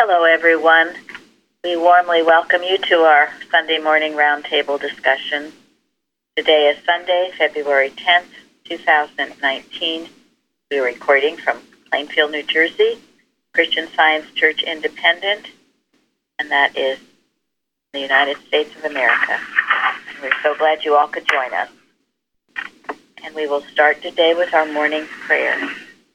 Hello, everyone. We warmly welcome you to our Sunday morning roundtable discussion. Today is Sunday, February 10th, 2019. We're recording from Plainfield, New Jersey, Christian Science Church Independent, and that is the United States of America. And we're so glad you all could join us. And we will start today with our morning prayer.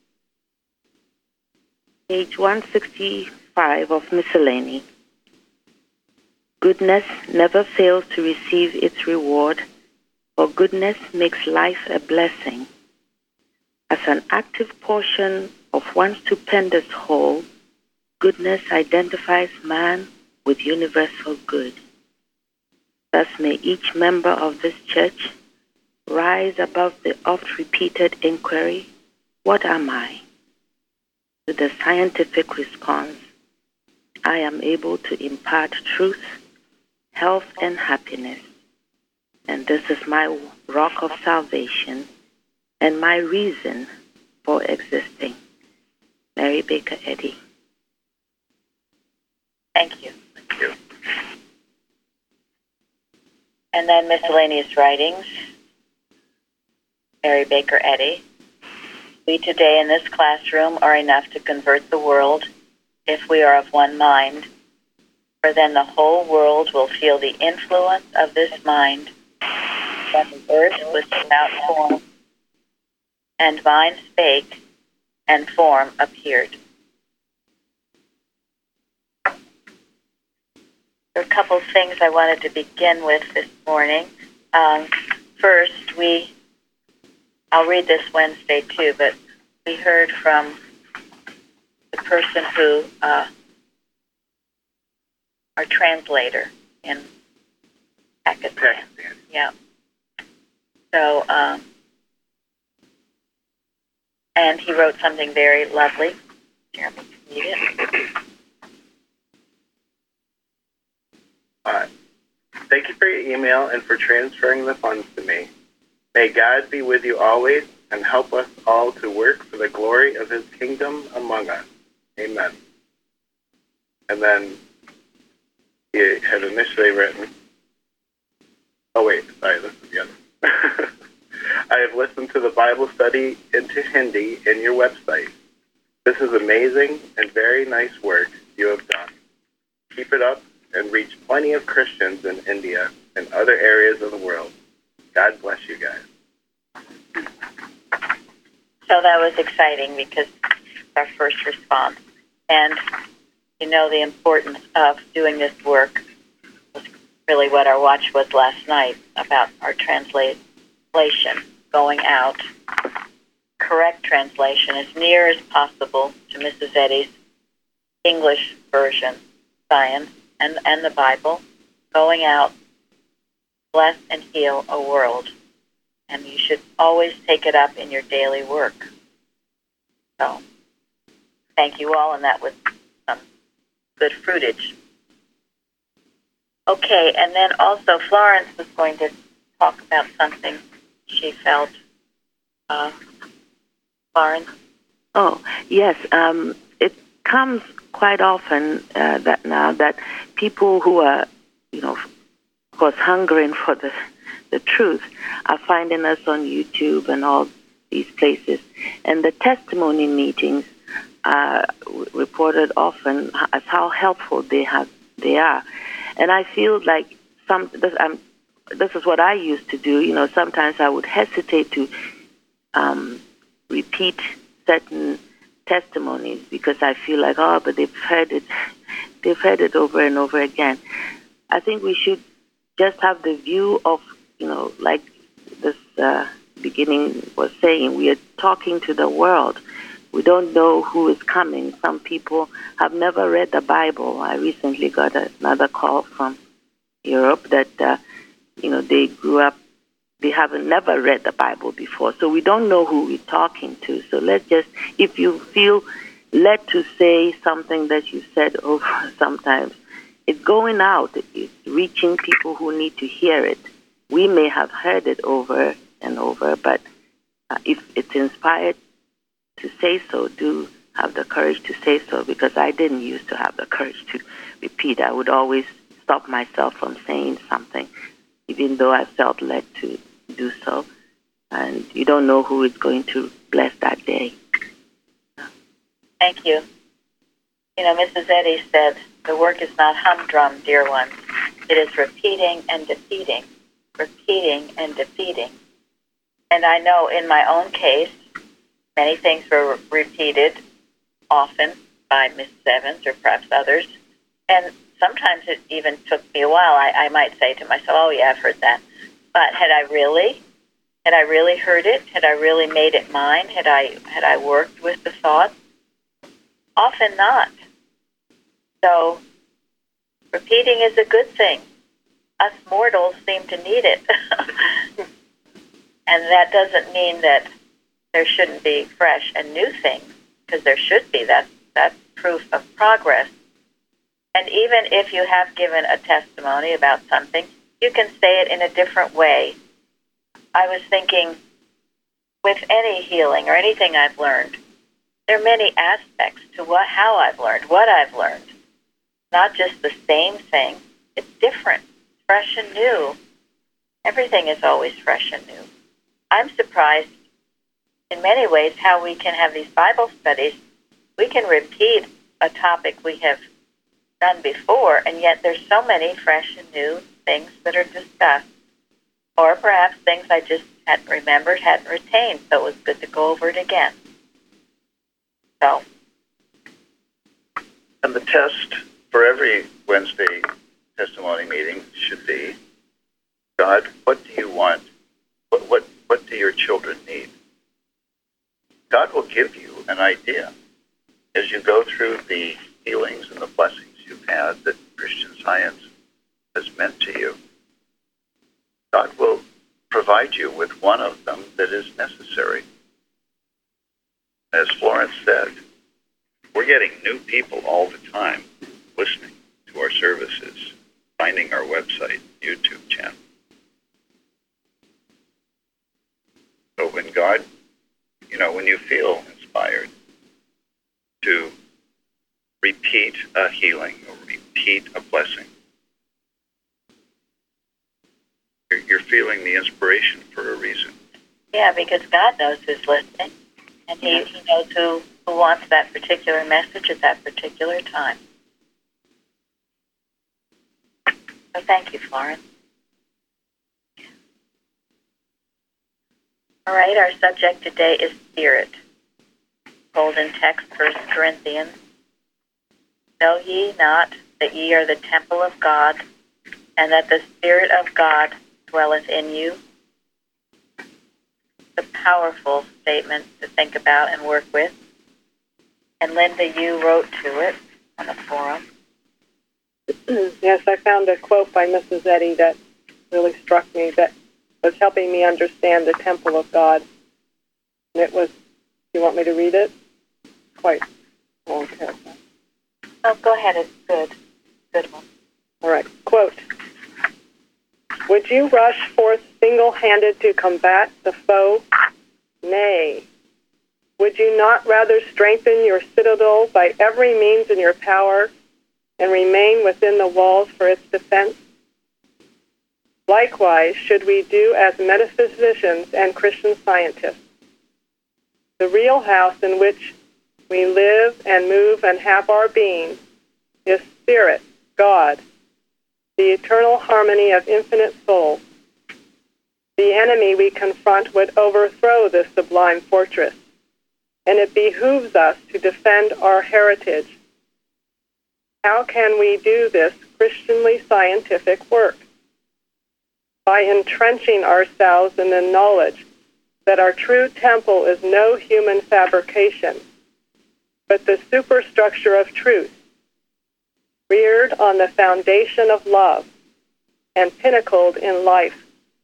Page 165 of Miscellany. Goodness never fails to receive its reward, for goodness makes life a blessing. As an active portion of one stupendous whole, goodness identifies man with universal good. Thus may each member of this church rise above the oft-repeated inquiry, "What am I?" to the scientific response, "I am able to impart truth, health, and happiness, and this is my rock of salvation and my reason for existing." Mary Baker Eddy. Thank you. And then miscellaneous writings. Mary Baker Eddy. We today in this classroom are enough to convert the world if we are of one mind, for then the whole world will feel the influence of this mind. Then the earth was without form, and mind spake, and form appeared. There are a couple of things I wanted to begin with this morning. First, I'll read this Wednesday too, but we heard from the person who, our translator in Pakistan. Yeah. So, and he wrote something very lovely. Jeremy, can you read it? Thank you for your email and for transferring the funds to me. May God be with you always and help us all to work for the glory of his kingdom among us. Amen. And then he had initially written, this is the other. I have listened to the Bible study into Hindi in your website. This is amazing and very nice work you have done. Keep it up and reach plenty of Christians in India and other areas of the world. God bless you guys. So that was exciting because it's our first response. And you know the importance of doing this work was really what our watch was last night about our translation going out. Correct translation as near as possible to Mrs. Eddy's English version, Science, and the Bible, going out, bless and heal a world. And you should always take it up in your daily work. So, thank you all, and that was some good fruitage. Okay, and then also Florence was going to talk about something she felt. Florence? Oh, yes. It comes quite often that now that people who are, of course, hungering for the truth are finding us on YouTube and all these places. And the testimony meetings are reported often as how helpful they are. And I feel like this is what I used to do. Sometimes I would hesitate to repeat certain testimonies because I feel like, but they've heard it over and over again. I think we should just have the view of, like this beginning was saying, we are talking to the world. We don't know who is coming. Some people have never read the Bible. I recently got another call from Europe that, they grew up, they haven't never read the Bible before. So we don't know who we're talking to. So let's just, if you feel led to say something that you said over sometimes, it's going out, it's reaching people who need to hear it. We may have heard it over and over, but if it's inspired to say so, do have the courage to say so, because I didn't used to have the courage to repeat. I would always stop myself from saying something, even though I felt led to do so. And you don't know who is going to bless that day. Thank you. You know, Mrs. Eddy said, the work is not humdrum, dear ones. It is repeating and defeating, repeating and defeating. And I know in my own case, many things were repeated often by Mrs. Evans or perhaps others. And sometimes it even took me a while. I might say to myself, oh, yeah, I've heard that. But had I really heard it? Had I really made it mine? Had I worked with the thought? Often not. So repeating is a good thing. Us mortals seem to need it. And that doesn't mean that there shouldn't be fresh and new things, because there should be. That's proof of progress. And even if you have given a testimony about something, you can say it in a different way. I was thinking, with any healing or anything I've learned, there are many aspects to how I've learned, what I've learned. Not just the same thing. It's different, fresh and new. Everything is always fresh and new. I'm surprised in many ways how we can have these Bible studies. We can repeat a topic we have done before, and yet there's so many fresh and new things that are discussed. Or perhaps things I just hadn't remembered, hadn't retained, so it was good to go over it again. So. And the test for every Wednesday testimony meeting should be, God, what do you want? What do your children need? God will give you an idea as you go through the healings and the blessings you've had that Christian Science has meant to you. God will provide you with one of them that is necessary. As Florence said, we're getting new people all the time listening to our services, finding our website, YouTube channel. So when God, when you feel inspired to repeat a healing or repeat a blessing, you're feeling the inspiration for a reason. Yeah, because God knows who's listening, and He knows who wants that particular message at that particular time. So thank you, Florence. All right, our subject today is spirit. Golden text, 1 Corinthians. Know ye not that ye are the temple of God, and that the Spirit of God dwelleth in you? It's a powerful statement to think about and work with. And Linda, you wrote to it on the forum. Yes, I found a quote by Mrs. Eddy that really struck me, that was helping me understand the temple of God. And it was, do you want me to read it? Quite long paragraph. Oh, go ahead. It's good. Good one. All right. Quote, would you rush forth single-handed to combat the foe? Nay. Would you not rather strengthen your citadel by every means in your power and remain within the walls for its defense? Likewise, should we do as metaphysicians and Christian scientists. The real house in which we live and move and have our being is Spirit, God, the eternal harmony of infinite souls. The enemy we confront would overthrow this sublime fortress, and it behooves us to defend our heritage. How can we do this Christianly scientific work? By entrenching ourselves in the knowledge that our true temple is no human fabrication, but the superstructure of truth, reared on the foundation of love and pinnacled in life.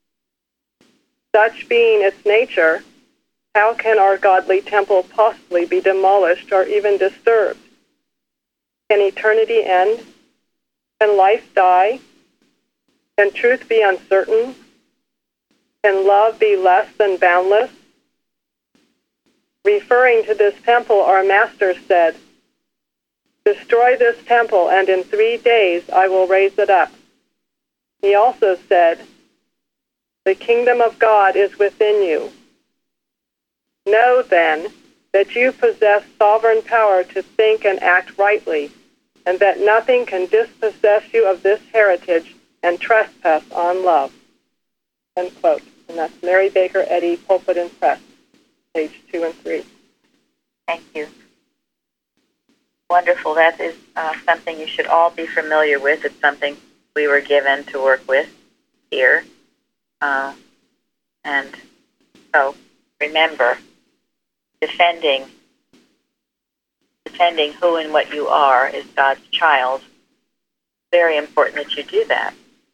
Such being its nature, how can our godly temple possibly be demolished or even disturbed? Can eternity end? Can life die? Can truth be uncertain? Can love be less than boundless? Referring to this temple, our Master said, "Destroy this temple, and in 3 days I will raise it up." He also said, "The kingdom of God is within you. Know, then, that you possess sovereign power to think and act rightly, and that nothing can dispossess you of this heritage and trespass on love." End quote. And that's Mary Baker Eddy, Pulpit and Press, page 2 and 3. Thank you. Wonderful. That is something you should all be familiar with. It's something we were given to work with here. And so remember, defending who and what you are as God's child. Very important that you do that.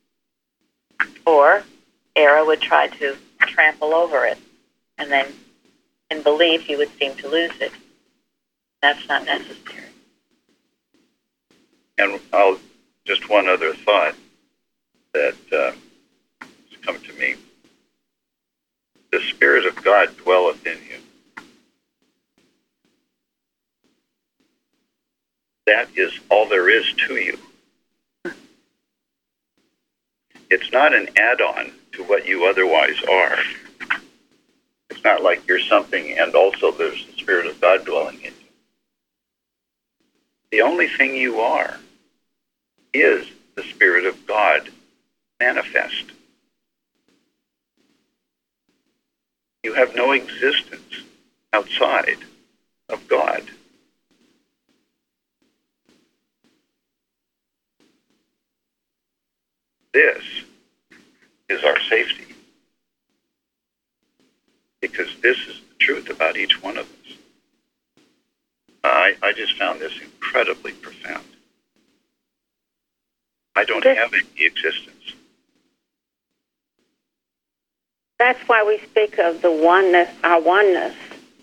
Or Era would try to trample over it, and then in belief he would seem to lose it. That's not necessary. And just one other thought that has come to me. The Spirit of God dwelleth in you. That is all there is to you. It's not an add-on to what you otherwise are. It's not like you're something and also there's the Spirit of God dwelling in you. The only thing you are is the Spirit of God manifest. You have no existence outside of God. This is our safety, because this is the truth about each one of us. I just found this incredibly profound. I don't have any existence. That's why we speak of the oneness, our oneness.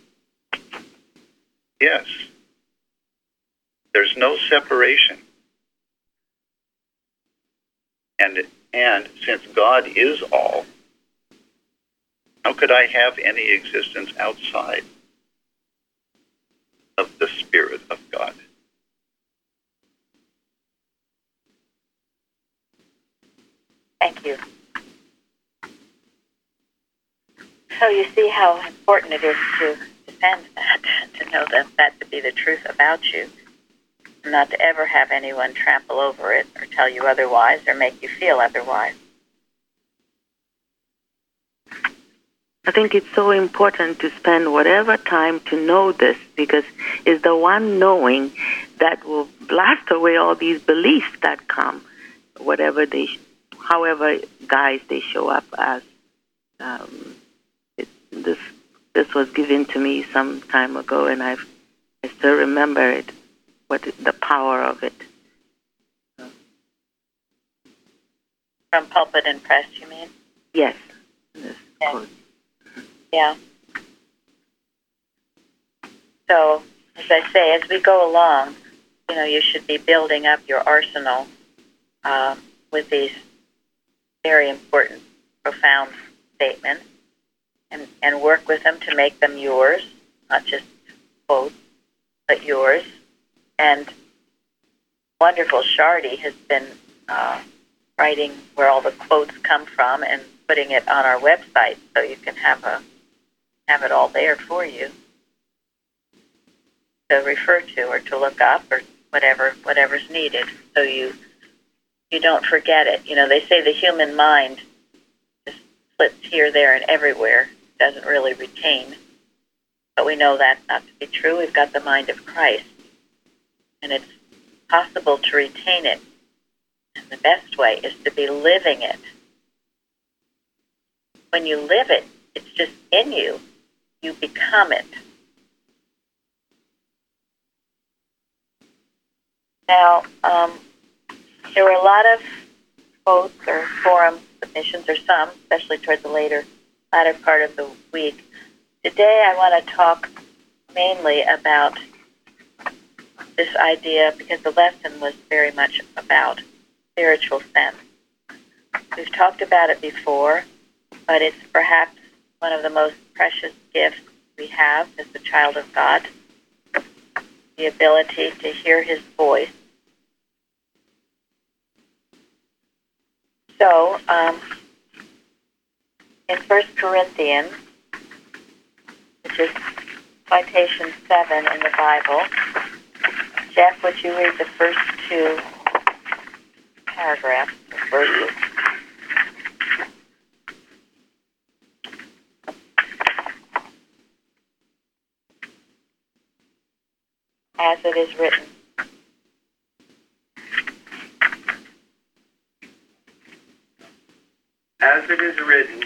Yes. There's no separation. And since God is all, how could I have any existence outside of the Spirit of God? Thank you. So you see how important it is to defend that, to know that to be the truth about you, and not to ever have anyone trample over it or tell you otherwise or make you feel otherwise. I think it's so important to spend whatever time to know this, because it's the one knowing that will blast away all these beliefs that come, however guys they show up as. This was given to me some time ago, and I still remember it. The power of it. From Pulpit and Press, you mean? Yes. Yeah. Yeah. So, as I say, as we go along, you should be building up your arsenal with these very important, profound statements, and work with them to make them yours, not just quotes, but yours. And wonderful Shardy has been writing where all the quotes come from and putting it on our website, so you can have it all there for you to refer to or to look up or whatever's needed, so you don't forget it. They say the human mind just splits here, there, and everywhere, doesn't really retain. But we know that not to be true. We've got the mind of Christ, and it's possible to retain it. And the best way is to be living it. When you live it, it's just in you. You become it. Now, there were a lot of quotes or forum submissions, or some, especially toward the latter part of the week. Today I want to talk mainly about this idea, because the lesson was very much about spiritual sense. We've talked about it before, but it's perhaps one of the most precious gifts we have as a child of God, the ability to hear his voice. So, in 1 Corinthians, which is citation 7 in the Bible, Jeff, would you read the first two paragraphs, verses? As it is written. As it is written,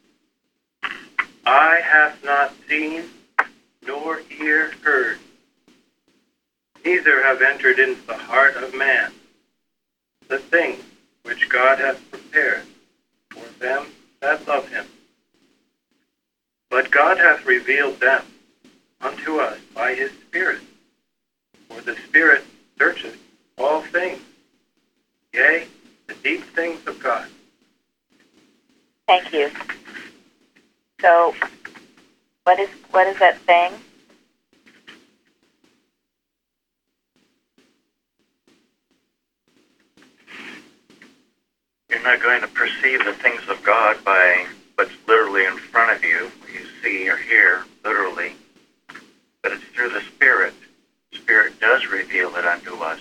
eye hath not seen, nor ear heard, neither have entered into the heart of man the things which God hath prepared for them that love him. But God hath revealed them unto us by his Spirit. For the Spirit searcheth all things, yea, the deep things of God. Thank you. So, what is that saying? You're not going to perceive the things of God by what's literally in front of you, what you see or hear, literally. But it's through the Spirit. The Spirit does reveal it unto us.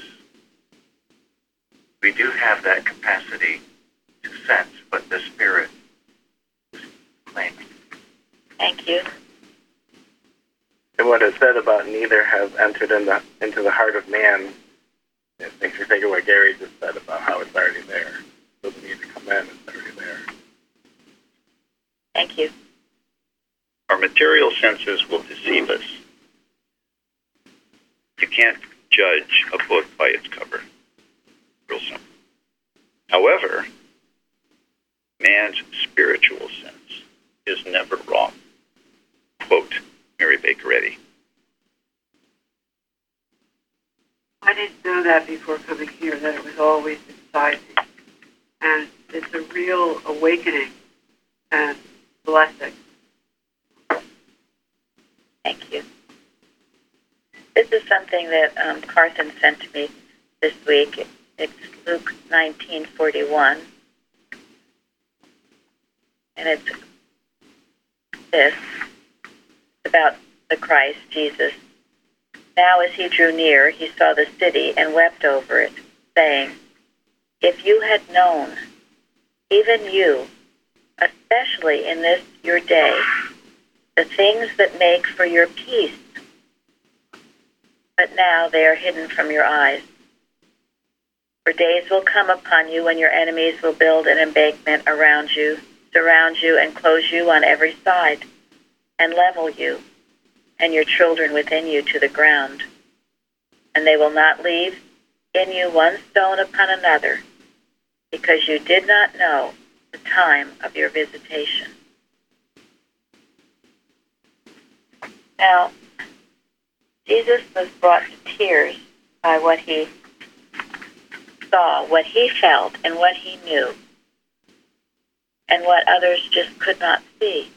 We do have that capacity to sense what the Spirit is claiming. Thank you. And what it said about neither has entered into the heart of man, it makes me think of what Gary just said about how it's already there. It doesn't need to come in, it's already there. Thank you. Our material senses will deceive us. You can't judge a book by its cover. Real simple. However, man's spiritual sense is never wrong. Quote Mary Baker Eddy. I didn't know that before coming here, that it was always inside me. And it's a real awakening and blessing. Thank you. This is something that Carthen sent to me this week. It's Luke 19:41. And it's this, about the Christ, Jesus. Now as he drew near, he saw the city and wept over it, saying, if you had known, even you, especially in this your day, the things that make for your peace, but now they are hidden from your eyes. For days will come upon you when your enemies will build an embankment around you, surround you, and close you on every side, and level you, and your children within you to the ground. And they will not leave in you one stone upon another, because you did not know the time of your visitation. Now, Jesus was brought to tears by what he saw, what he felt, and what he knew, and what others just could not see.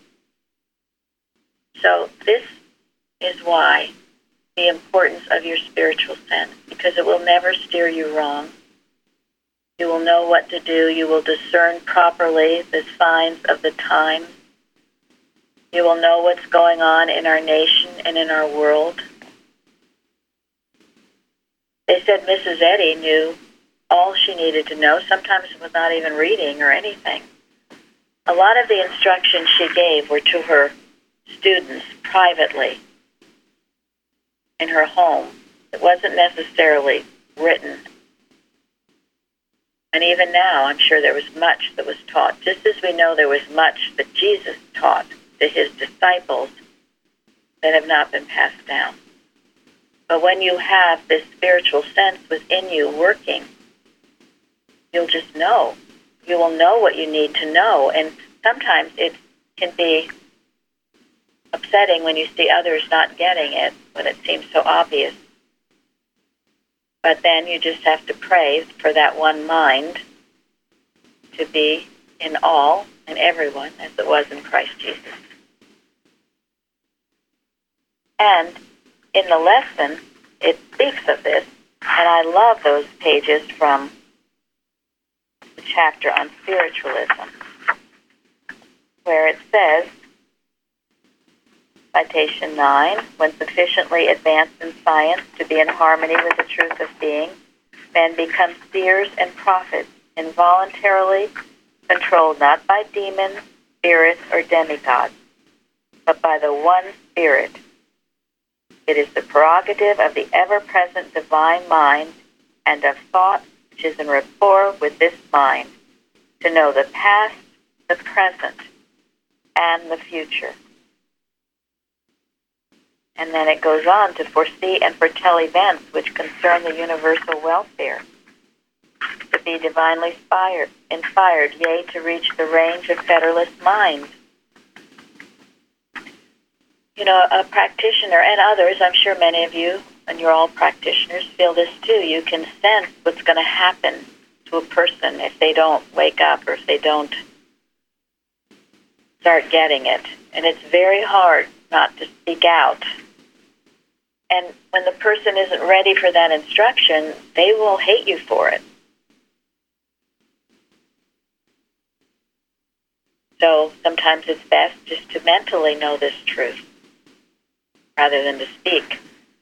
So this is why the importance of your spiritual sense, because it will never steer you wrong. You will know what to do. You will discern properly the signs of the times. You will know what's going on in our nation and in our world. They said Mrs. Eddy knew all she needed to know, sometimes without even reading or anything. A lot of the instructions she gave were to her students privately in her home. It wasn't necessarily written. And even now, I'm sure there was much that was taught, just as we know there was much that Jesus taught to his disciples that have not been passed down. But when you have this spiritual sense within you working, you'll just know. You will know what you need to know. And sometimes it can be upsetting when you see others not getting it, when it seems so obvious. But then you just have to pray for that one mind to be in all and everyone as it was in Christ Jesus. And in the lesson, it speaks of this, and I love those pages from the chapter on spiritualism, where it says, citation 9, when sufficiently advanced in science to be in harmony with the truth of being, men become seers and prophets, involuntarily controlled not by demons, spirits, or demigods, but by the one Spirit. It is the prerogative of the ever-present divine mind and of thought which is in rapport with this mind to know the past, the present, and the future. And then it goes on to foresee and foretell events which concern the universal welfare, to be divinely inspired, yea, to reach the range of fetterless minds. You know, a practitioner, and others, I'm sure many of you, and you're all practitioners, feel this too. You can sense what's going to happen to a person if they don't wake up or if they don't start getting it. And it's very hard not to speak out. And when the person isn't ready for that instruction, they will hate you for it. So sometimes it's best just to mentally know this truth rather than to speak.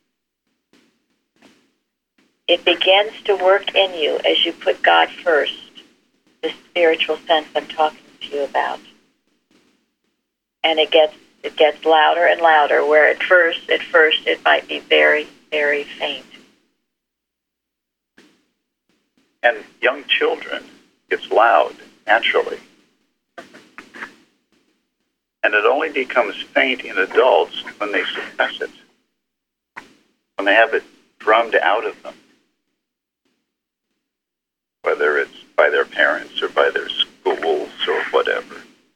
It begins to work in you as you put God first, this spiritual sense I'm talking to you about. And it gets louder and louder, where at first it might be very, very faint. And young children, it's loud, naturally. And it only becomes faint in adults when they suppress it, when they have it drummed out of them, whether it's by their parents or by their schools or whatever.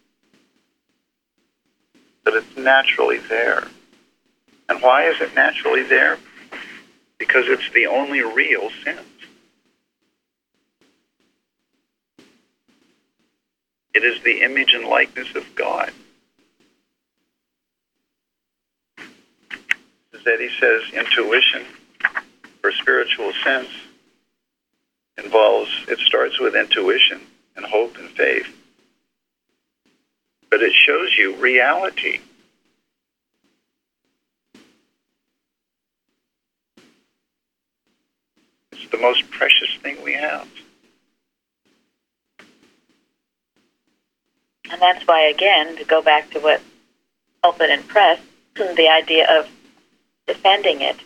But it's naturally there. And why is it naturally there? Because it's the only real sense. It is the image and likeness of God. As Eddie says, intuition for spiritual sense it starts with intuition and hope and faith. But it shows you reality. It's the most precious thing we have. And that's why, again, to go back to what pulpit and press, the idea of defending it.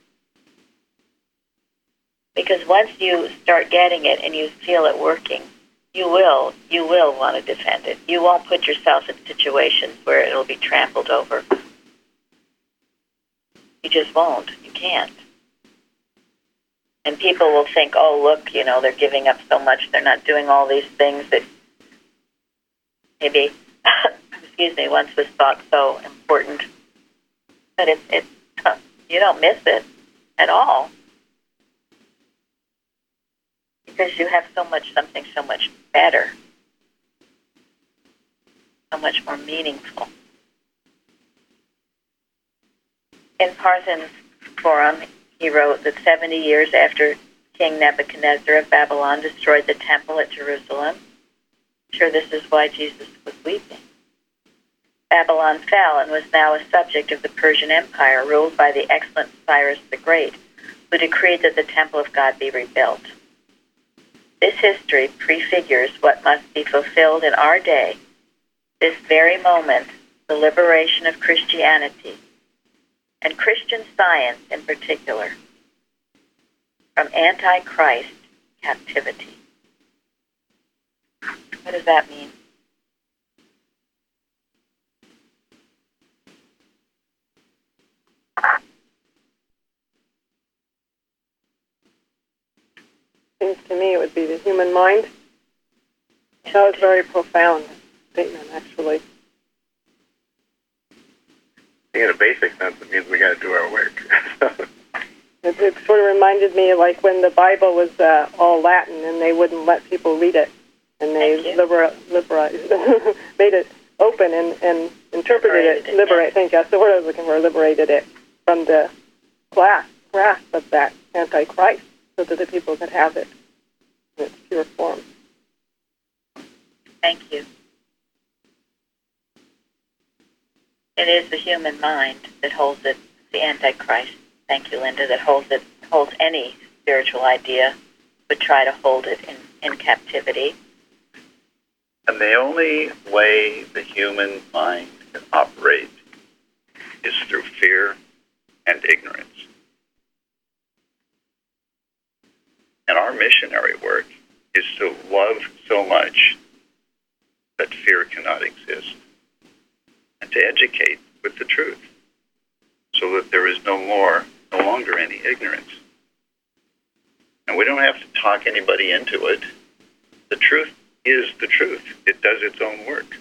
Because once you start getting it and you feel it working, you will want to defend it. You won't put yourself in situations where it'll be trampled over. You just won't. You can't. And people will think, oh, look, they're giving up so much. They're not doing all these things that maybe, once was thought so important. But it's you don't miss it at all. Because you have something so much better, so much more meaningful. In Parsons' Forum, he wrote that 70 years after King Nebuchadnezzar of Babylon destroyed the temple at Jerusalem, I'm sure this is why Jesus was weeping. Babylon fell and was now a subject of the Persian Empire, ruled by the excellent Cyrus the Great, who decreed that the temple of God be rebuilt. This history prefigures what must be fulfilled in our day, this very moment, the liberation of Christianity, and Christian Science in particular, from Antichrist captivity. What does that mean? Seems to me it would be the human mind. That was a very profound statement, actually. In a basic sense, it means we got to do our work. It sort of reminded me like when the Bible was all Latin and they wouldn't let people read it, and they made it open and interpreted it. Liberate. Thank you. That's the word I was looking for. Liberated it. from the grasp of that Antichrist so that the people could have it in its pure form. Thank you. It is the human mind that holds it, the Antichrist. Thank you, Linda, that holds any spiritual idea, would try to hold it in captivity. And the only way the human mind can operate is through fear and ignorance. And our missionary work is to love so much that fear cannot exist, and to educate with the truth so that there is no longer any ignorance. And we don't have to talk anybody into it. The truth is the truth. It does its own work.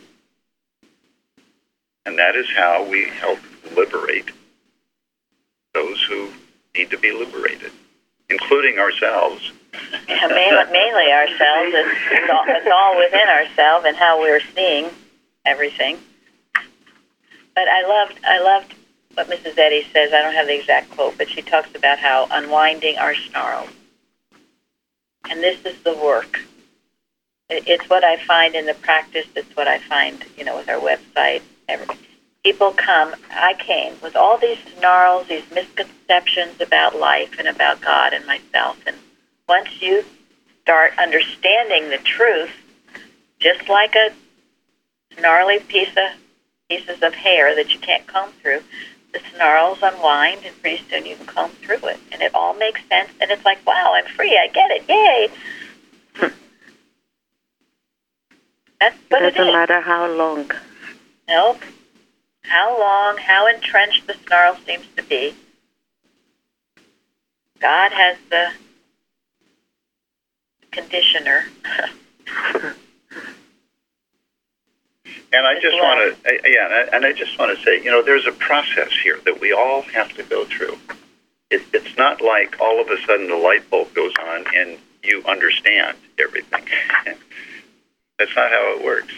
And that is how we help liberate those who need to be liberated, including ourselves. Yeah, mainly ourselves. It's all within ourselves and how we're seeing everything. But I loved what Mrs. Eddy says. I don't have the exact quote, but she talks about how unwinding our snarls. And this is the work. It's what I find in the practice. It's what I find, with our website. People I came with all these snarls, these misconceptions about life and about God and myself. And once you understanding the truth, just like a snarly pieces of hair that you can't comb through, the snarls unwind, and pretty soon you can comb through it. And it all makes sense, and it's like, wow, I'm free, I get it, yay! That's what it is. Doesn't matter how long. Nope. How long, how entrenched the snarl seems to be. God has the conditioner. And I just want to, and I just want to say, there's a process here that we all have to go through. It's not like all of a sudden the light bulb goes on and you understand everything. That's not how it works.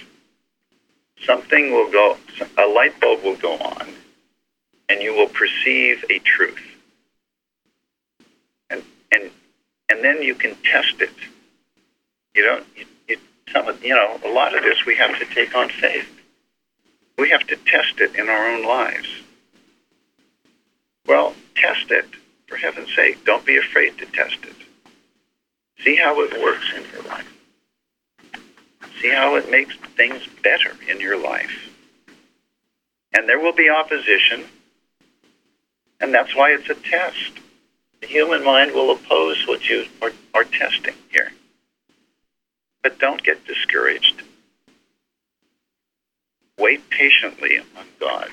A light bulb will go on, and you will perceive a truth. And then you can test it. A lot of this we have to take on faith. We have to test it in our own lives. Well, test it, for heaven's sake. Don't be afraid to test it. See how it works in your life. See how it makes things better in your life. And there will be opposition, and that's why it's a test. The human mind will oppose what you are testing here. But don't get discouraged. Wait patiently on God.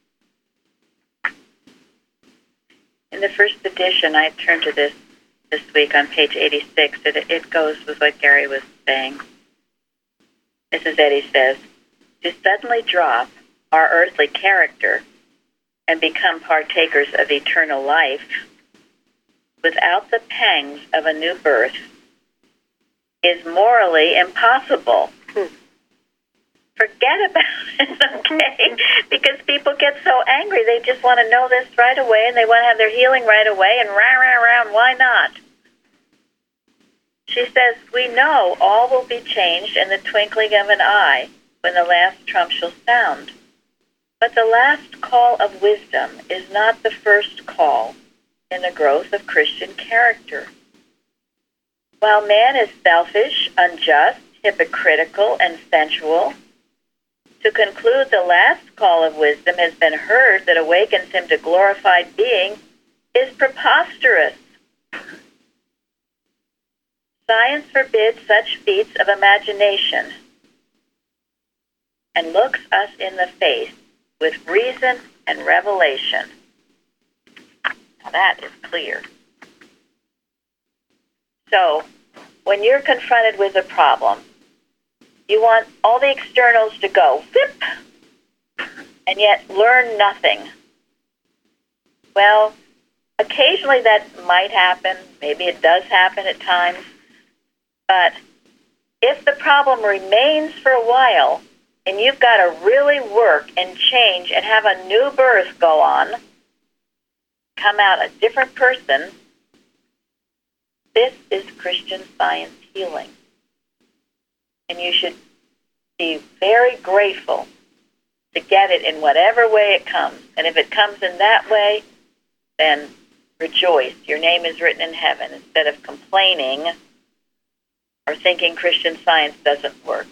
In the first edition, I turned to this week on page 86. It goes with what Gary was saying. Mrs. Eddy says, to suddenly drop our earthly character and become partakers of eternal life without the pangs of a new birth is morally impossible. Forget about it, okay? Because people get so angry. They just want to know this right away, and they want to have their healing right away, and rah, why not? She says, we know all will be changed in the twinkling of an eye when the last trump shall sound. But the last call of wisdom is not the first call in the growth of Christian character. While man is selfish, unjust, hypocritical, and sensual, to conclude the last call of wisdom has been heard that awakens him to glorified being is preposterous. Science forbids such feats of imagination and looks us in the face with reason and revelation. Now that is clear. So, when you're confronted with a problem, you want all the externals to go, whip, and yet learn nothing. Well, occasionally that might happen. Maybe it does happen at times. But if the problem remains for a while, and you've got to really work and change and have a new birth go on, come out a different person. This is Christian Science healing. And you should be very grateful to get it in whatever way it comes. And if it comes in that way, then rejoice. Your name is written in heaven, instead of complaining or thinking Christian Science doesn't work.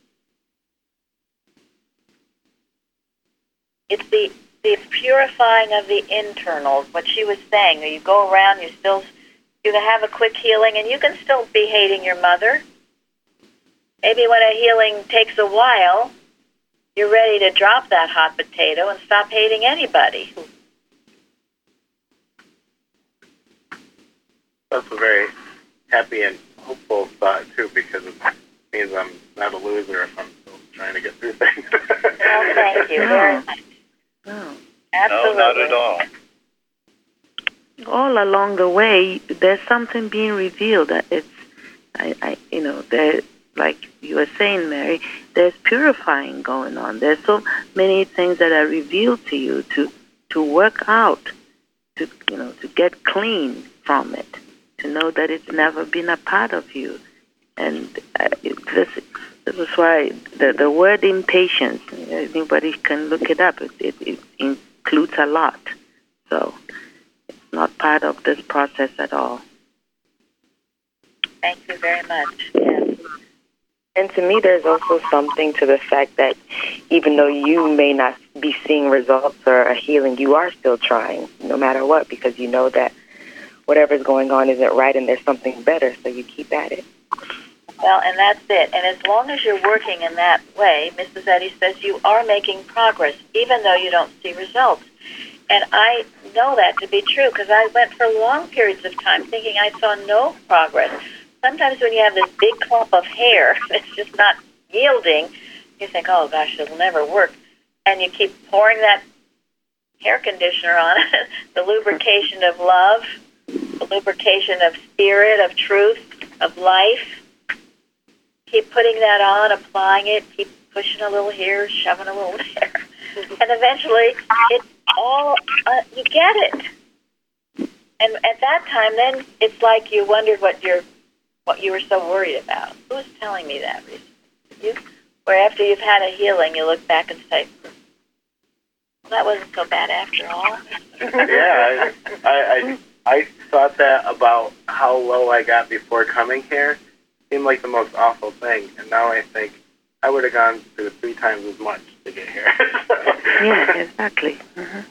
It's the purifying of the internals, what she was saying. You go around, you can have a quick healing, and you can still be hating your mother. Maybe when a healing takes a while, you're ready to drop that hot potato and stop hating anybody. That's a very happy and hopeful thought, too, because it means I'm not a loser if I'm still trying to get through things. Well, thank you very much. No. Absolutely. No, not at all. All along the way, there's something being revealed. That it's, there, like you were saying, Mary, there's purifying going on. There's so many things that are revealed to you to work out, to get clean from it, to know that it's never been a part of you. And this is why the word impatience, anybody can look it up. It includes a lot. So it's not part of this process at all. Thank you very much. Yes. And to me, there's also something to the fact that even though you may not be seeing results or a healing, you are still trying, no matter what, because you know that whatever's going on isn't right and there's something better, so you keep at it. Well, and that's it. And as long as you're working in that way, Mrs. Eddy says you are making progress, even though you don't see results. And I know that to be true because I went for long periods of time thinking I saw no progress. Sometimes when you have this big clump of hair that's just not yielding, you think, oh, gosh, it'll never work. And you keep pouring that hair conditioner on it, the lubrication of love, the lubrication of spirit, of truth, of life. Keep putting that on, applying it, keep pushing a little here, shoving a little there. And eventually, it's all, you get it. And at that time, then, it's like you wondered what you were so worried about. Who was telling me that recently? You? Where after you've had a healing, you look back and say, well, that wasn't so bad after all. Yeah, I thought that about how low I got before coming here. Seemed like the most awful thing, and now I think I would have gone through 3 times as much to get here. Yeah, exactly. Mm-hmm.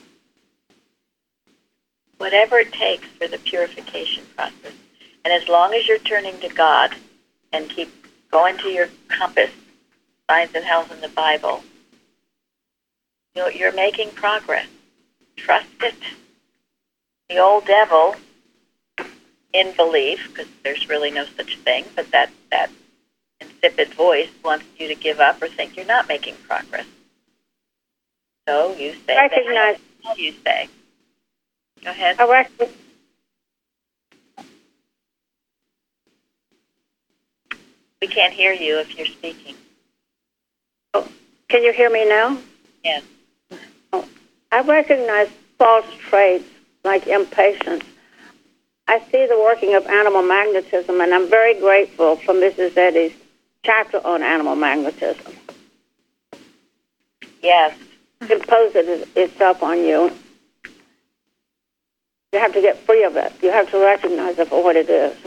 Whatever it takes for the purification process. And as long as you're turning to God and keep going to your compass, signs and health in the Bible, you're making progress. Trust it. The old devil, in belief, because there's really no such thing, but that insipid voice wants you to give up or think you're not making progress. So you say, recognize. You say. Go ahead. We can't hear you if you're speaking. Oh, can you hear me now? Yes. Oh, I recognize false traits like impatience. I see the working of animal magnetism, and I'm very grateful for Mrs. Eddy's chapter on animal magnetism. Yes. It imposes itself on you. You have to get free of it. You have to recognize it for what it is.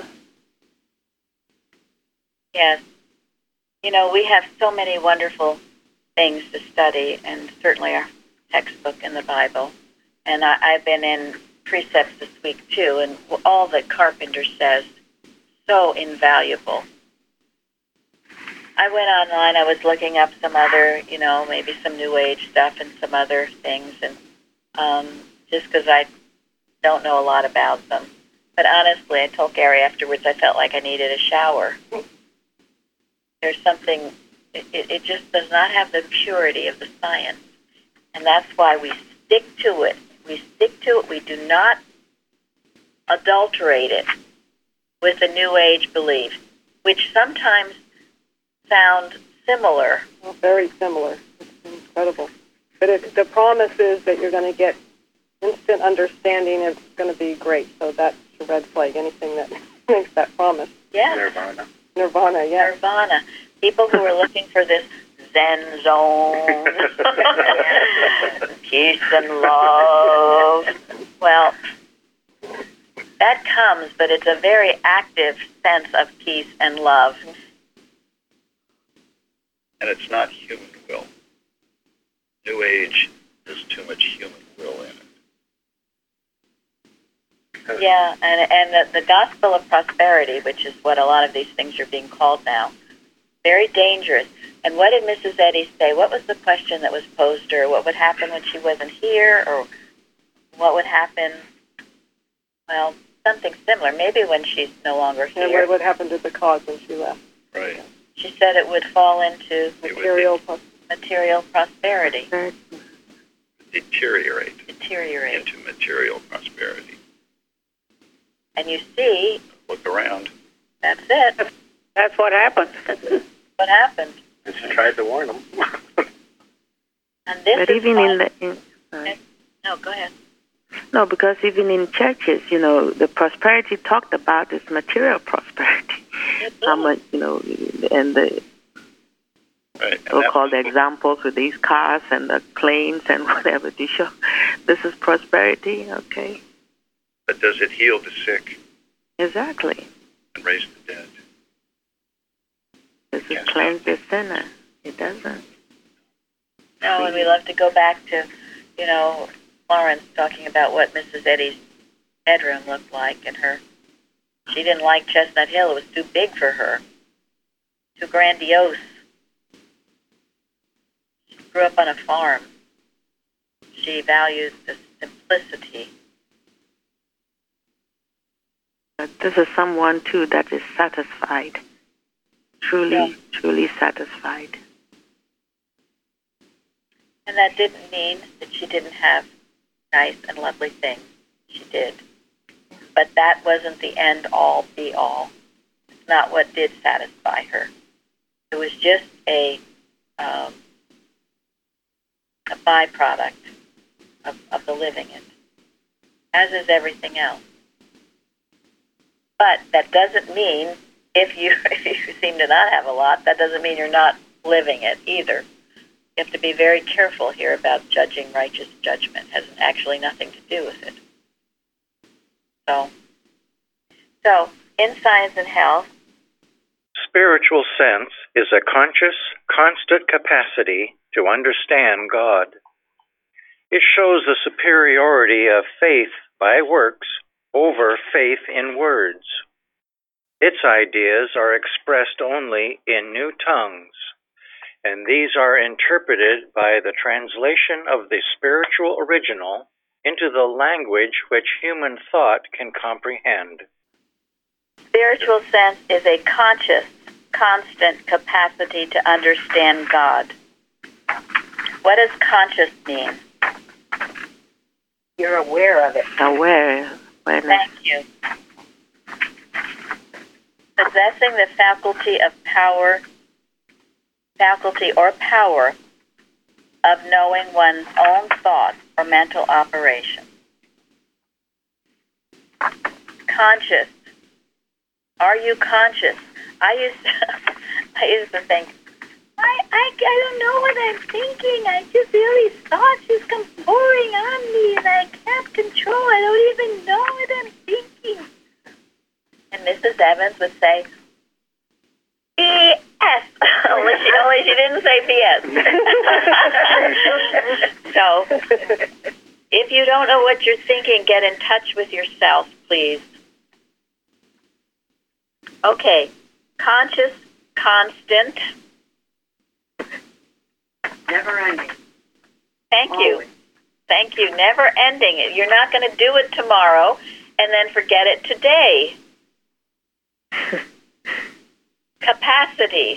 Yes. We have so many wonderful things to study, and certainly our textbook in the Bible. And I've been in precepts this week, too, and all that Carpenter says, so invaluable. I went online, I was looking up some other, maybe some New Age stuff and some other things, and just because I don't know a lot about them. But honestly, I told Gary afterwards I felt like I needed a shower. There's something, it just does not have the purity of the science. And that's why we stick to it. We stick to it. We do not adulterate it with the New Age beliefs, which sometimes sound similar. Well, very similar. It's incredible. But the promise is that you're going to get instant understanding, it's going to be great. So that's a red flag. Anything that makes that promise. Yes. Nirvana, yeah. Nirvana. People who are looking for this Zen zone, peace and love. Well, that comes, but it's a very active sense of peace and love. And it's not human will. New Age has too much human will in it. Yeah, and the gospel of prosperity, which is what a lot of these things are being called now, very dangerous. And what did Mrs. Eddy say? What was the question that was posed to her? What would happen when she wasn't here? Or what would happen, well, something similar, maybe when she's no longer here. And what would happen to the cause when she left? Right. She said it would fall into Material prosperity. Deteriorate Deteriorate. into material prosperity. And you see, Look around. that's it. That's what happened. What happened. And she tried to warn them. And this But is even why- sorry. No, go ahead. No, because even in churches, the prosperity talked about is material prosperity. How much, and the Right. And so-called examples with these cars and the planes and whatever to show this is prosperity. Okay, but does it heal the sick exactly. and raise the dead? Does it Yes. cleanse the sinner? It doesn't. No, and we love to go back to, Florence talking about what Mrs. Eddy's bedroom looked like, and she didn't like Chestnut Hill. It was too big for her, too grandiose. She grew up on a farm. She values the simplicity. But this is someone too that is satisfied, truly satisfied. And that didn't mean that she didn't have nice and lovely things. She did. But that wasn't the end-all, be-all. It's not what did satisfy her. It was just a byproduct of the living it, as is everything else. But that doesn't mean if you seem to not have a lot, that doesn't mean you're not living it either. You have to be very careful here about judging righteous judgment. It has actually nothing to do with it. So in Science and Health, spiritual sense is a conscious, constant capacity to understand God. It shows the superiority of faith by works over faith in words. Its ideas are expressed only in new tongues, and these are interpreted by the translation of the spiritual original into the language which human thought can comprehend. spiritual sense is a conscious, constant capacity to understand God. What does conscious mean? You're aware of it. Awareness. Thank you. Possessing the faculty or power of knowing one's own thoughts or mental operation. Conscious. Are you conscious? I used to think, I don't know what I'm thinking. I just really thoughts just come pouring on me, and I can't control. I don't even know what I'm thinking. And Mrs. Evans would say, BS. only she didn't say BS. So, if you don't know what you're thinking, get in touch with yourself, please. Okay, conscious, constant. Never ending. Thank you. Always. Thank you. Never ending it. You're not going to do it tomorrow and then forget it today. Capacity.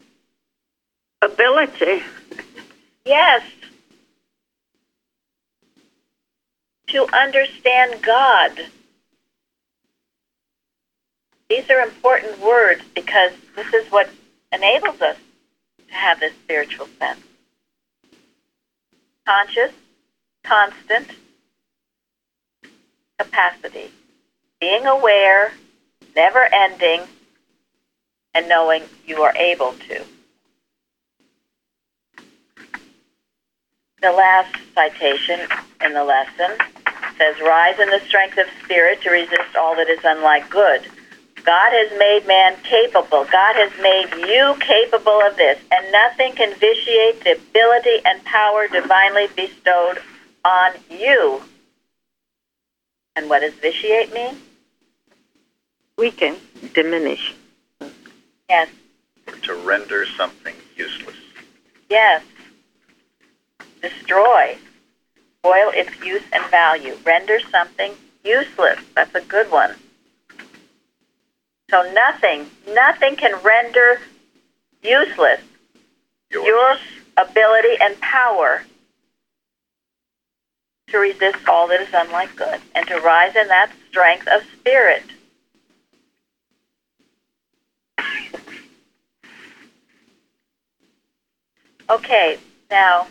Ability. Yes. To understand God. These are important words because this is what enables us to have this spiritual sense. Conscious, constant, capacity. Being aware, never ending, and knowing you are able to. The last citation in the lesson says, rise in the strength of spirit to resist all that is unlike good. God has made man capable. God has made you capable of this, and nothing can vitiate the ability and power divinely bestowed on you. And what does vitiate mean? Weaken, diminish. Yes. To render something useless. Yes. Destroy. Spoil its use and value. Render something useless. That's a good one. So nothing can render useless your ability and power to resist all that is unlike good and to rise in that strength of spirit. Okay, now.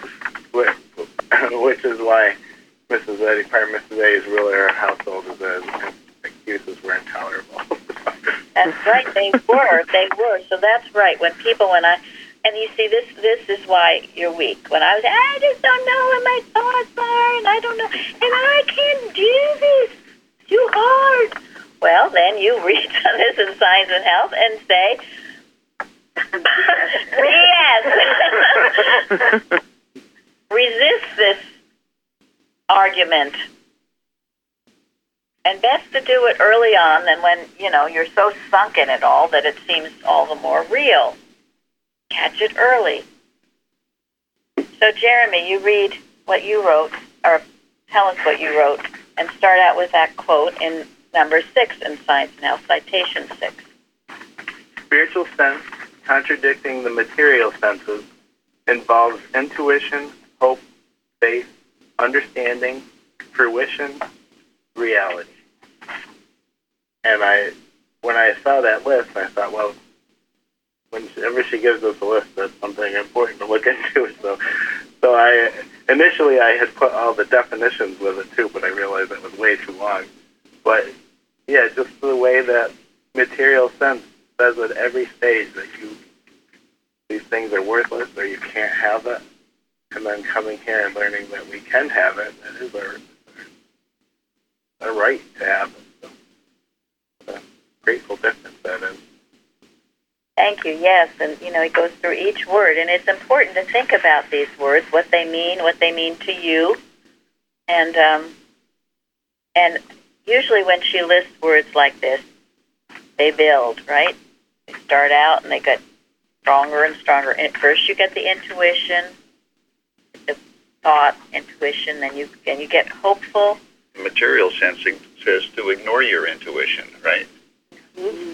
Which is why Mrs. A is really our household, is that excuses were intolerable. That's right, they were. So that's right. And you see, this is why you're weak. When I just don't know what my thoughts are, and I don't know, and I can't do this. It's too hard. Well, then you read this in Science and Health and say, yes. Resist this argument. And best to do it early on than when, you're so sunk in it all that it seems all the more real. Catch it early. So, Jeremy, you read what you wrote, or tell us what you wrote, and start out with that quote in number 6 in Science and Health, citation 6. Spiritual sense, contradicting the material senses, involves intuition, hope, faith, understanding, fruition, reality. And when I saw that list, I thought, well, whenever she gives us a list, that's something important to look into. So I initially had put all the definitions with it too, but I realized it was way too long. But yeah, just the way that material sense says at every stage that these things are worthless or you can't have it, and then coming here and learning that we can have it, that is our right to have it. So, what a grateful difference that is. Thank you, yes. And, it goes through each word. And it's important to think about these words, what they mean to you. And usually when she lists words like this, they build, right? They start out and they get stronger and stronger. And first you get the intuition, the thought, intuition, then you get hopeful. Material sensing says to ignore your intuition, right? Mm-hmm.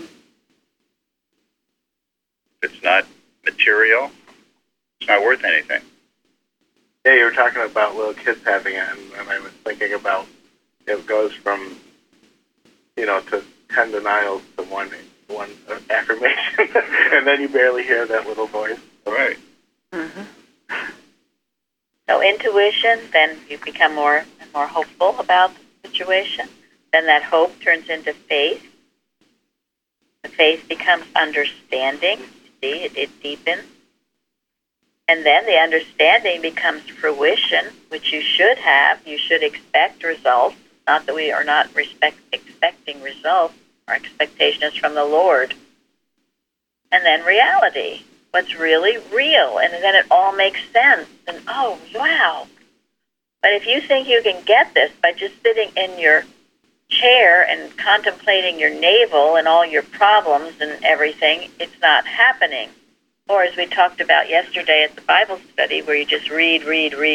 If it's not material, it's not worth anything. Yeah, you were talking about little kids having it, and I was thinking about it goes from, to 10 denials to one affirmation, and then you barely hear that little voice. Right. Mm-hmm. So intuition, then you become more and more hopeful about the situation. Then that hope turns into faith. The faith becomes understanding. You see, it deepens. And then the understanding becomes fruition, which you should have. You should expect results. Not that we are not expecting results. Our expectation is from the Lord. And then reality. What's really real. And then it all makes sense. And, oh, wow. But if you think you can get this by just sitting in your chair and contemplating your navel and all your problems and everything, it's not happening. Or as we talked about yesterday at the Bible study, where you just read.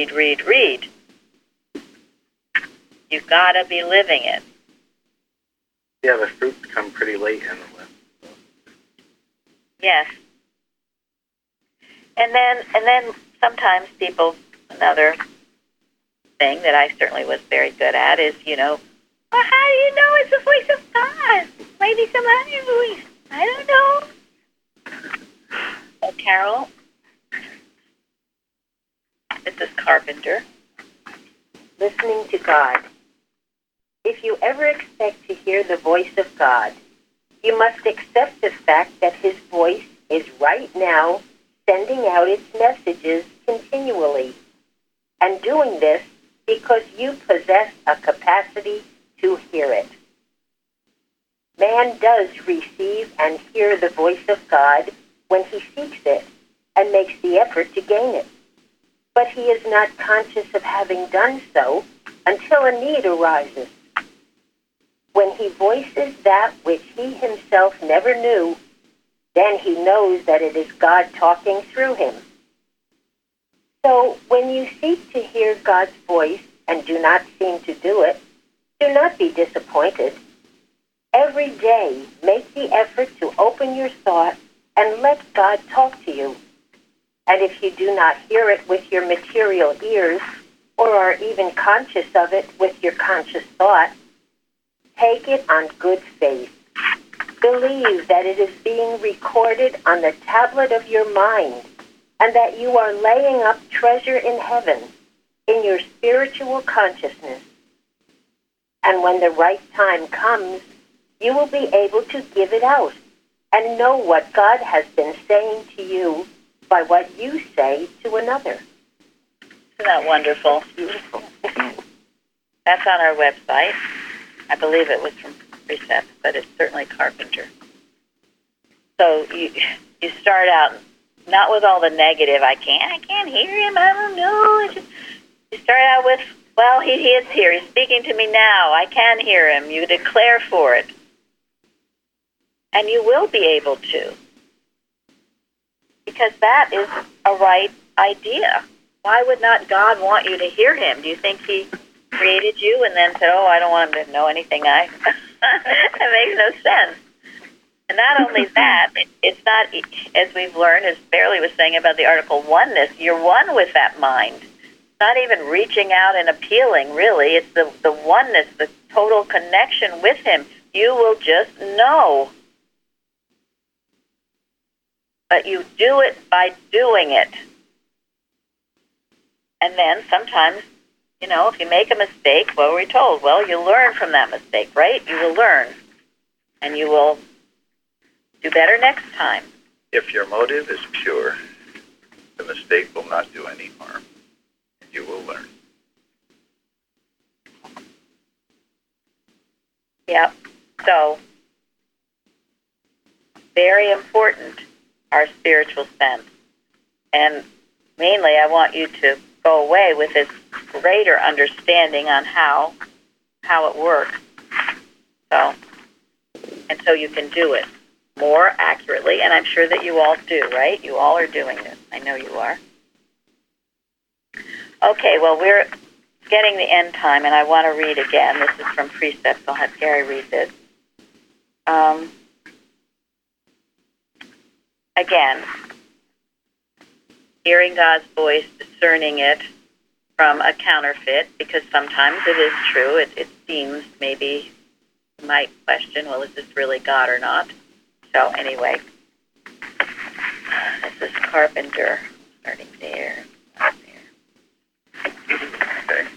You've got to be living it. Yeah, the fruits come pretty late in the list. So. Yes. And then sometimes people, another thing that I certainly was very good at is, well, how do you know it's the voice of God? Maybe some other voice. I don't know. So, Carol, this is Carpenter. Listening to God. if you ever expect to hear the voice of God, you must accept the fact that his voice is right now sending out its messages continually, and doing this because you possess a capacity to hear it. Man does receive and hear the voice of God when he seeks it and makes the effort to gain it. But he is not conscious of having done so until a need arises. When he voices that which he himself never knew, then he knows that it is God talking through him. So when you seek to hear God's voice and do not seem to do it, do not be disappointed. Every day, make the effort to open your thought and let God talk to you. And if you do not hear it with your material ears, or are even conscious of it with your conscious thought, take it on good faith. Believe that it is being recorded on the tablet of your mind, and that you are laying up treasure in heaven, in your spiritual consciousness. And when the right time comes, you will be able to give it out and know what God has been saying to you by what you say to another. Isn't that wonderful? Beautiful. That's on our website. I believe it was from Precept, but it's certainly Carpenter. So you start out not with all the negative, I can't hear him, I don't know. You start out with, well, he is here. He's speaking to me now. I can hear him. You declare for it. And you will be able to. Because that is a right idea. Why would not God want you to hear him? Do you think he created you and then said, I don't want him to know anything? That makes no sense. And not only that, it's not, as we've learned, as Fairley was saying about the article oneness, you're one with that mind. It's not even reaching out and appealing, really. It's the oneness, the total connection with him. You will just know. But you do it by doing it. And then sometimes, if you make a mistake, what were we told? Well, you learn from that mistake, right? You will learn. And you will do better next time. If your motive is pure, the mistake will not do any harm, and you will learn. Yep. So, very important, our spiritual sense. And mainly, I want you to go away with this greater understanding on how it works. So you can do it more accurately, and I'm sure that you all do, right? You all are doing this. I know you are. Okay, well, we're getting the end time, and I want to read again. This is from Precepts. I'll have Gary read this. Again, hearing God's voice, discerning it from a counterfeit, because sometimes it is true. It seems, maybe you might question, well, is this really God or not? So anyway, this is Carpenter, starting there. Okay.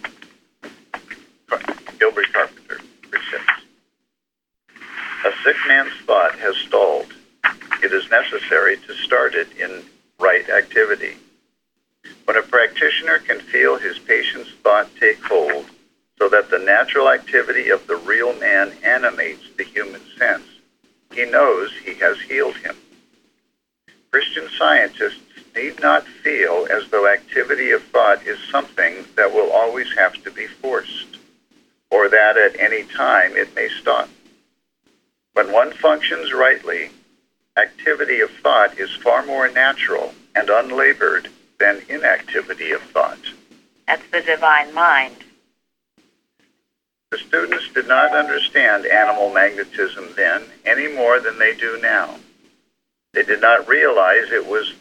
Gilbert Carpenter, Precepts. A sick man's thought has stalled. It is necessary to start it in right activity. When a practitioner can feel his patient's thought take hold, so that the natural activity of the real man animates the human sense, he knows he has healed him. Christian scientists need not feel as though activity of thought is something that will always have to be forced, or that at any time it may stop. When one functions rightly, activity of thought is far more natural and unlabored than inactivity of thought. That's the divine mind. The students did not understand animal magnetism then any more than they do now. They did not realize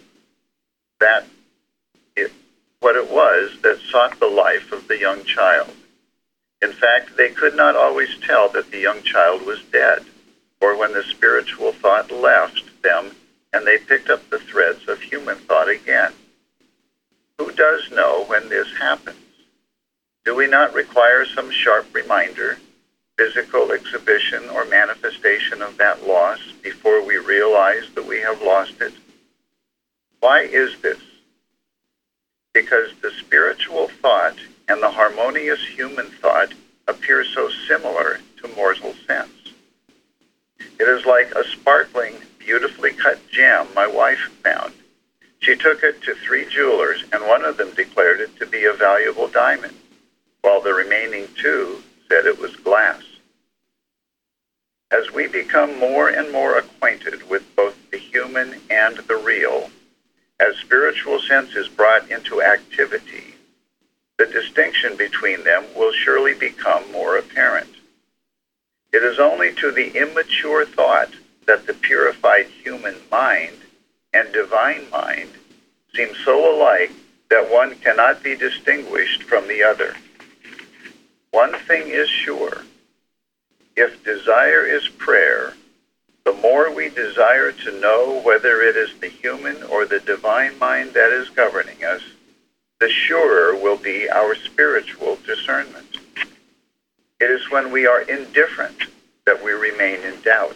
what it was that sought the life of the young child. In fact, they could not always tell that the young child was dead, or when the spiritual thought left them and they picked up the threads of human thought again. Who does know when this happens? Do we not require some sharp reminder? physical exhibition or manifestation of that loss before we realize that we have lost it. Why is this? Because the spiritual thought and the harmonious human thought appear so similar to mortal sense. It is like a sparkling, beautifully cut gem my wife found. She took it to 3 jewelers, and one of them declared it to be a valuable diamond, while the remaining 2 said it was glass. As we become more and more acquainted with both the human and the real, as spiritual sense is brought into activity, the distinction between them will surely become more apparent. It is only to the immature thought that the purified human mind and divine mind seem so alike that one cannot be distinguished from the other. One thing is sure. If desire is prayer, the more we desire to know whether it is the human or the divine mind that is governing us, the surer will be our spiritual discernment. It is when we are indifferent that we remain in doubt.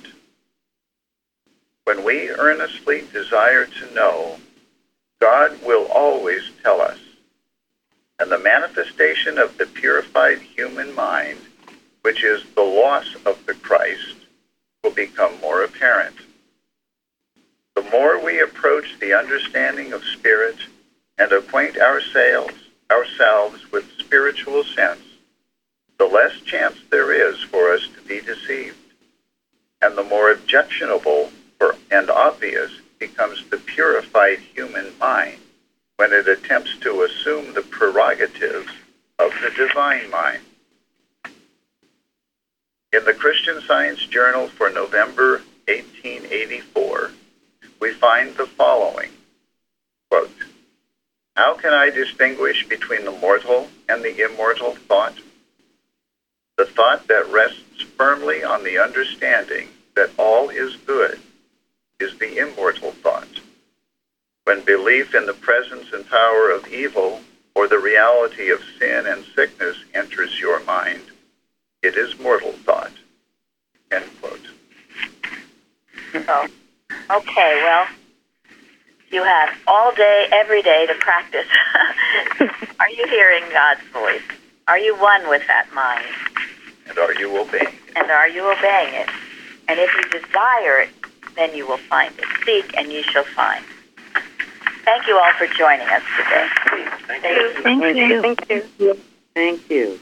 When we earnestly desire to know, God will always tell us, and the manifestation of the purified human mind, which is the loss of the Christ, will become more apparent. The more we approach the understanding of spirit and acquaint ourselves with spiritual sense, the less chance there is for us to be deceived, and the more objectionable and obvious becomes the purified human mind when it attempts to assume the prerogatives of the divine mind. In the Christian Science Journal for November 1884, we find the following, quote, "How can I distinguish between the mortal and the immortal thought? The thought that rests firmly on the understanding that all is good is the immortal thought. When belief in the presence and power of evil or the reality of sin and sickness enters your mind, it is mortal thought." End quote. Oh, okay, well, you have all day, every day to practice. Are you hearing God's voice? Are you one with that mind? And are you obeying it? And are you obeying it? And if you desire it, then you will find it. Seek and you shall find. Thank you all for joining us today. Thank you. Thank you.